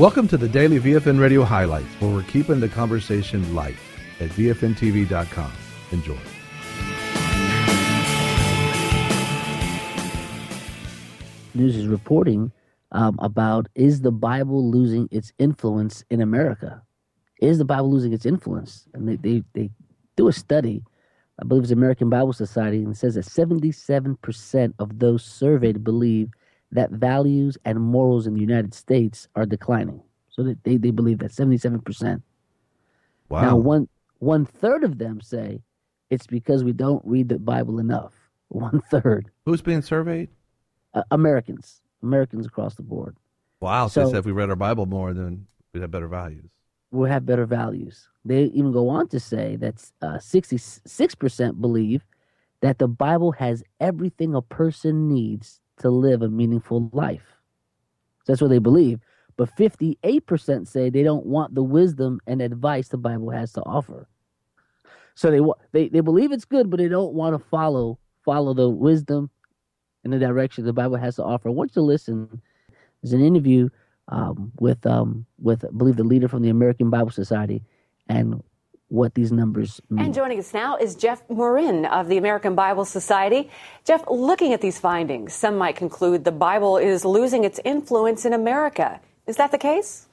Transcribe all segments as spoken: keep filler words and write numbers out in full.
Welcome to the Daily V F N Radio Highlights, where we're keeping the conversation light at V F N T V dot com. Enjoy. News is reporting um, about, is the Bible losing its influence in America? Is the Bible losing its influence? And they, they, they do a study, I believe it's the American Bible Society, and it says that seventy-seven percent of those surveyed believe that values and morals in the United States are declining. So they, they, they believe that, seventy-seven percent. Wow. Now, one, one third of them say it's because we don't read the Bible enough. One third. Who's being surveyed? Uh, Americans. Americans across the board. Wow. So, So- they said if we read our Bible more, then we'd have better values. Will have better values. They even go on to say that uh, sixty-six percent believe that the Bible has everything a person needs to live a meaningful life. So that's what they believe. But fifty-eight percent say they don't want the wisdom and advice the Bible has to offer. So they wa- they they believe it's good, but they don't want to follow follow the wisdom and the direction the Bible has to offer. I want you to listen. There's an interview um, with um, with I believe the leader from the American Bible Society and what these numbers mean. And joining us now is Jeff Morin of the American Bible Society. Jeff, looking at these findings, some might conclude the Bible is losing its influence in America. Is that the case?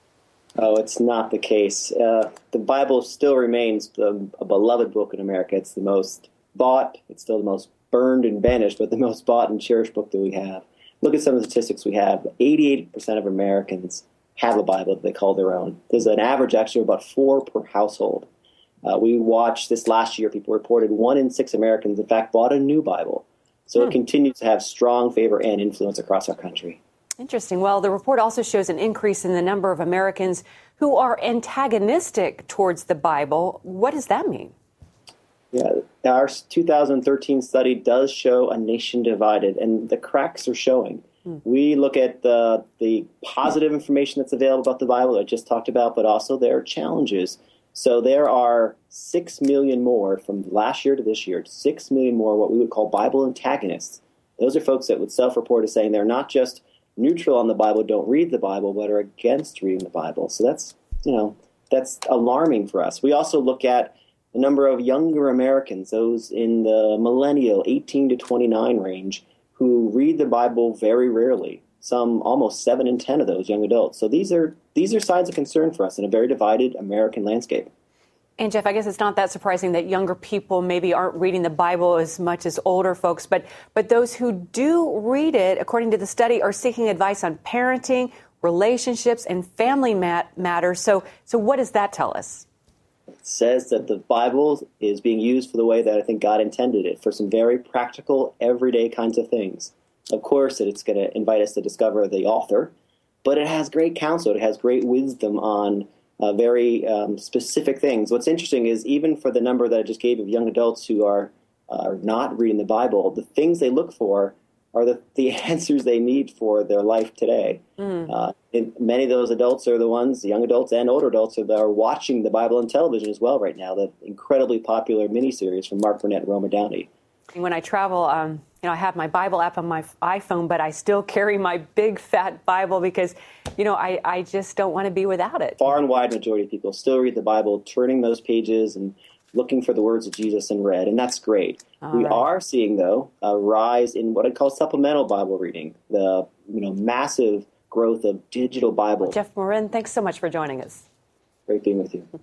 Oh, it's not the case. Uh, the Bible still remains the, a beloved book in America. It's the most bought. It's still the most burned and banished, but the most bought and cherished book that we have. Look at some of the statistics we have. eighty-eight percent of Americans have a Bible that they call their own. There's an average, actually, of about four per household. Uh, we watched this last year. People reported one in six Americans, in fact, bought a new Bible. So Hmm. it continues to have strong favor and influence across our country. Interesting. Well, the report also shows an increase in the number of Americans who are antagonistic towards the Bible. What does that mean? Yeah, our two thousand thirteen study does show a nation divided, and the cracks are showing. Hmm. We look at the the positive information that's available about the Bible that I just talked about, but also there are challenges. So there are six million more from last year to this year, six million more what we would call Bible antagonists. Those are folks that would self-report as saying they're not just neutral on the Bible, don't read the Bible, but are against reading the Bible. So that's, you know, that's alarming for us. We also look at the number of younger Americans, those in the millennial eighteen to twenty-nine range, who read the Bible very rarely. Some almost seven in ten of those young adults. So these are these are signs of concern for us in a very divided American landscape. And Jeff, I guess it's not that surprising that younger people maybe aren't reading the Bible as much as older folks, but but those who do read it, according to the study, are seeking advice on parenting, relationships, and family mat- matters. So so what does that tell us? It says that the Bible is being used for the way that I think God intended it, for some very practical, everyday kinds of things. Of course, it's going to invite us to discover the author, but it has great counsel. It has great wisdom on uh, very um, specific things. What's interesting is even for the number that I just gave of young adults who are are not reading the Bible, the things they look for are the, the answers they need for their life today. Mm. Uh, and many of those adults are the ones, young adults and older adults, that are watching the Bible on television as well right now, the incredibly popular miniseries from Mark Burnett and Roma Downey. When I travel, um, you know, I have my Bible app on my iPhone, but I still carry my big fat Bible because, you know, I, I just don't want to be without it. Far and wide majority of people still read the Bible, turning those pages and looking for the words of Jesus in red, and that's great. All we right. are seeing, though, a rise in what I call supplemental Bible reading, the you know massive growth of digital Bibles. Well, Jeff Morin, thanks so much for joining us. Great being with you.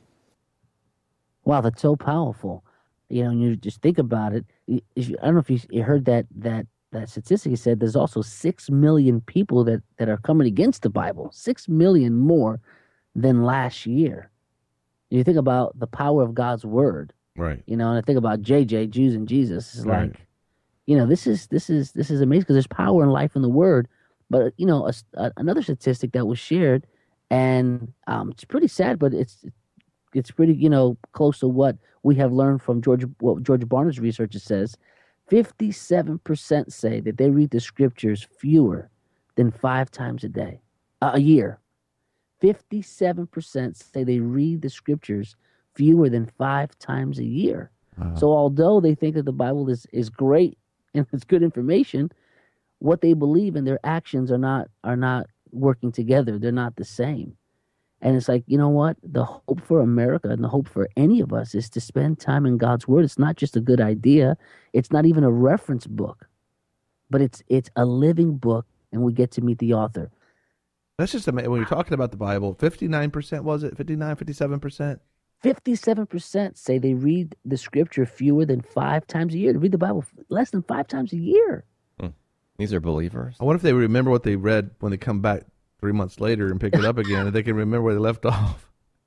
Wow, that's so powerful. You know, and you just think about it. If you, I don't know if you, you heard that that that statistic. He said there's also six million people that, that are coming against the Bible. Six million more than last year. You think about the power of God's word, right? You know, and I think about J J, Jews and Jesus. It's right. like, you know, this is this is this is amazing because there's power and life in the word. But you know, a, a, another statistic that was shared, and um, it's pretty sad, but it's it's pretty you know close to what we have learned from George what George Barna's research says. fifty-seven percent say that they read the scriptures fewer than five times a day, uh, a year. fifty-seven percent say they read the scriptures fewer than five times a year. Wow. So although they think that the Bible is, is great and it's good information, what they believe and their actions are not are not working together. They're not the same. And it's like, you know what? The hope for America and the hope for any of us is to spend time in God's Word. It's not just a good idea. It's not even a reference book, but it's it's a living book, and we get to meet the author. That's just amazing. When you're talking about the Bible, fifty-nine percent, was it? fifty-nine, fifty-seven percent? fifty-seven percent say they read the Scripture fewer than five times a year. They read the Bible less than five times a year. Hmm. These are believers. I wonder if they remember what they read when they come back three months later and pick it up again, and they can remember where they left off.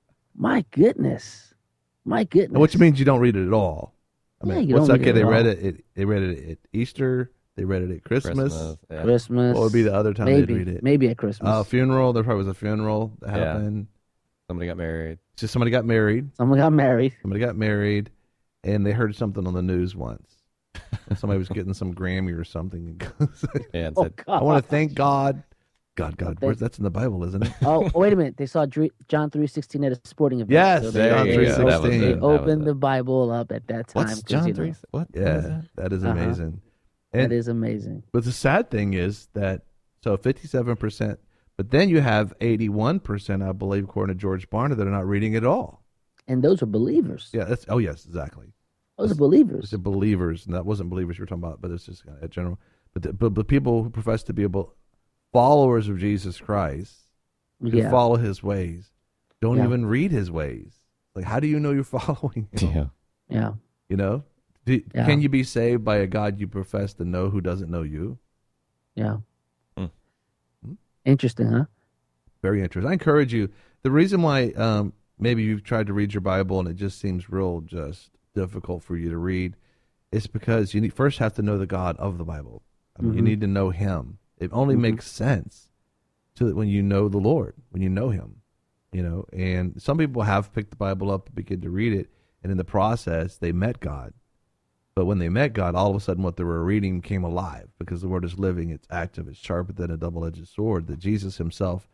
My goodness. My goodness. Which means you don't read it at all. I Yeah, mean, you what's don't okay? read it They at read all. it, it. They read it at Easter. They read it at Christmas. Christmas. Yeah. Christmas. What would be the other time maybe, they'd read it? Maybe at Christmas. Uh, funeral. There probably was a funeral that Yeah. happened. Somebody got married. Just somebody got married. Someone got married. Somebody got married, and they heard something on the news once. And somebody was getting some Grammy or something. Yeah, and Oh, said, God. I want to thank God. God, God. Thank- Where's, that's in the Bible, isn't it? Oh, wait a minute. They saw Dr- John three sixteen at a sporting event. Yes, So they, there John you they, go. That was three sixteen. they it. That was opened it. the Bible up at that time. What's 'cause, John you know, three? What? what is Yeah, that? that is Uh-huh. amazing. That And, is amazing. but the sad thing is that, so fifty-seven percent, but then you have eighty-one percent, I believe, according to George Barna, that are not reading at all. And those are believers. Yeah, that's, oh, yes, exactly. Those are It's believers. the believers, and that wasn't believers you were talking about, but it's just kind of in general. But the, but, but people who profess to be a bel- followers of Jesus Christ, who Yeah. follow his ways, don't Yeah. even read his ways. Like, how do you know you're following him? Yeah. Yeah. You know? Do, Yeah. Can you be saved by a God you profess to know who doesn't know you? Yeah. Hmm. Interesting, huh? Very interesting. I encourage you. The reason why um, maybe you've tried to read your Bible and it just seems real just difficult for you to read is because you need, first have to know the God of the Bible. I mean, You Mhm. need to know him. It only Mhm. makes sense to that when you know the Lord, when you know him. You know, and some people have picked the Bible up and begin to read it, and in the process they met God. But when they met God, all of a sudden what they were reading came alive because the word is living, it's active, it's sharper than a double-edged sword, that Jesus himself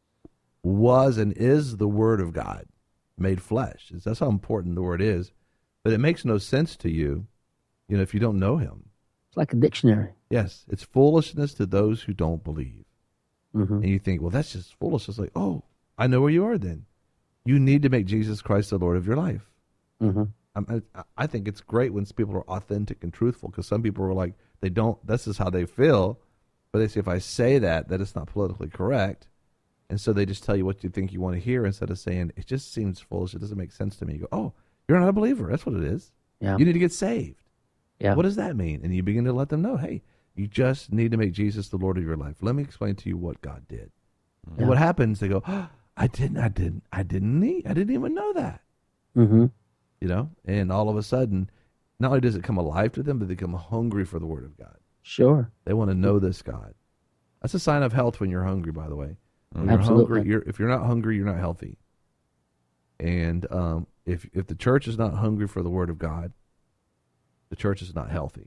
was and is the Word of God made flesh. That's how important the Word is. But it makes no sense to you, you know, if you don't know him. It's like a dictionary. Yes, it's foolishness to those who don't believe. Mm-hmm. And you think, well, that's just foolishness. Like, oh, I know where you are then. You need to make Jesus Christ the Lord of your life. Mm-hmm. I'm- I, I think it's great when people are authentic and truthful, because some people are like, they don't, this is how they feel, but they say, if I say that, that it's not politically correct. And so they just tell you what you think you want to hear instead of saying, it just seems foolish. It doesn't make sense to me. You go, oh, you're not a believer. That's what it is. Yeah. You need to get saved. Yeah. What does that mean? And you begin to let them know, hey, you just need to make Jesus the Lord of your life. Let me explain to you what God did. Yeah. And what happens, they go, oh, I didn't, I didn't, I didn't need, I didn't even know that. Mm-hmm. You know, and all of a sudden, not only does it come alive to them, but they become hungry for the Word of God. Sure. They want to know this God. That's a sign of health when you're hungry, by the way. When you're Absolutely. hungry, you're, if you're not hungry, you're not healthy. And um, if if the church is not hungry for the Word of God, the church is not healthy.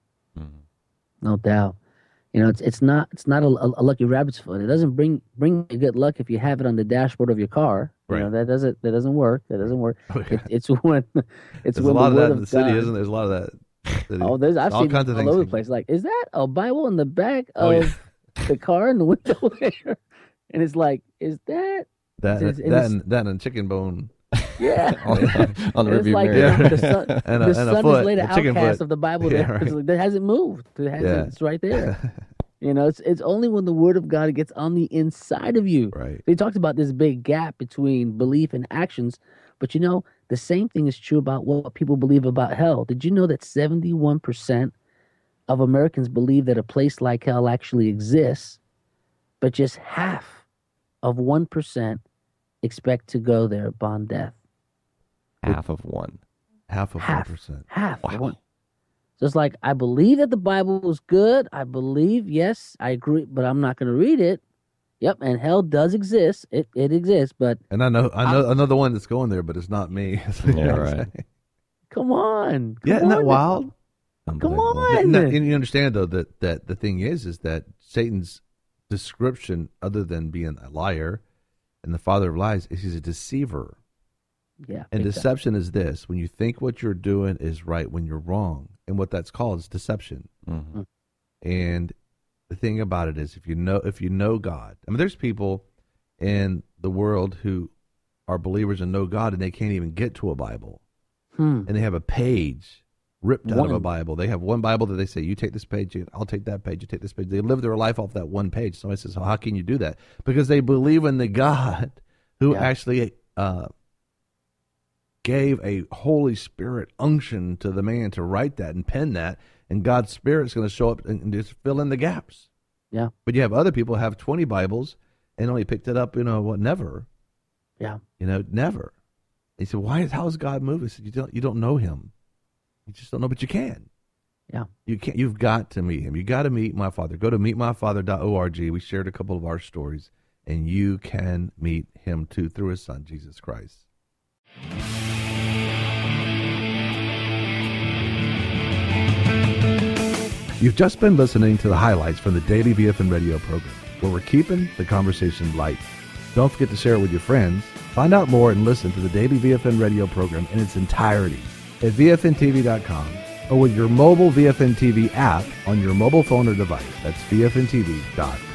No doubt. You know, it's it's not it's not a, a lucky rabbit's foot. It doesn't bring bring you good luck if you have it on the dashboard of your car. You know, Right. that doesn't that doesn't work. That doesn't work. Oh, yeah. It, it's when it's There's a when lot the of word that in of the city, God- isn't there? There's a lot of that. city. Oh, there's I've all seen kinds of all things. over the can- place. Like, is that a Bible in the back Oh, of yeah. the car in the window there? And it's like, is that That, It's- that, it's- and, that and chicken bone. yeah? on the, on the And it's review like mirror. Yeah. the son, And a- the and a son foot, is laid a an chicken outcast foot. of the Bible Yeah, that, right. it's- that hasn't moved. It hasn't, Yeah. It's right there. You know, it's it's only when the Word of God gets on the inside of you. Right. They talked about this big gap between belief and actions, but you know, the same thing is true about what people believe about hell. Did you know that seventy-one percent of Americans believe that a place like hell actually exists, but just half of one percent expect to go there upon death? Half of one. Half of Half. one percent. Half of Wow. one. So it's like, I believe that the Bible is good. I believe, yes, I agree, but I'm not going to read it. Yep, and hell does exist. It it exists, but And I know, I know another one that's going there, but it's not me. Yeah, right. come on. Come Yeah, isn't that on. wild? Come Unbelievable. on. No, and you understand though that, that the thing is, is that Satan's description, other than being a liar and the father of lies, is he's a deceiver. Yeah. And big time. deception is this: when you think what you're doing is right when you're wrong, and what that's called is deception. Mhm. And the thing about it is, if you know if you know God, I mean, there's people in the world who are believers and know God, and they can't even get to a Bible, Hmm. and they have a page ripped out One. of a Bible. They have one Bible that they say, "You take this page, you- I'll take that page. You take this page." They live their life off that one page. Somebody says, "Well, how can you do that?" Because they believe in the God who Yeah. actually uh, gave a Holy Spirit unction to the man to write that and pen that, and God's Spirit's going to show up and, and just fill in the gaps. Yeah. But you have other people who have twenty Bibles and only picked it up, you know, what, never. Yeah. You know, never. He said, "Why is how is God moving?" I said, "You don't you don't know him. You just don't know, but you can. Yeah. You can't. You've got to meet him. You got to meet my Father. Go to meet my father dot org. We shared a couple of our stories, and you can meet him too through his Son, Jesus Christ." You've just been listening to the highlights from the Daily V F N Radio program, where we're keeping the conversation light. Don't forget to share it with your friends. Find out more and listen to the Daily V F N Radio program in its entirety at V F N T V dot com or with your mobile V F N T V app on your mobile phone or device. That's V F N T V dot com.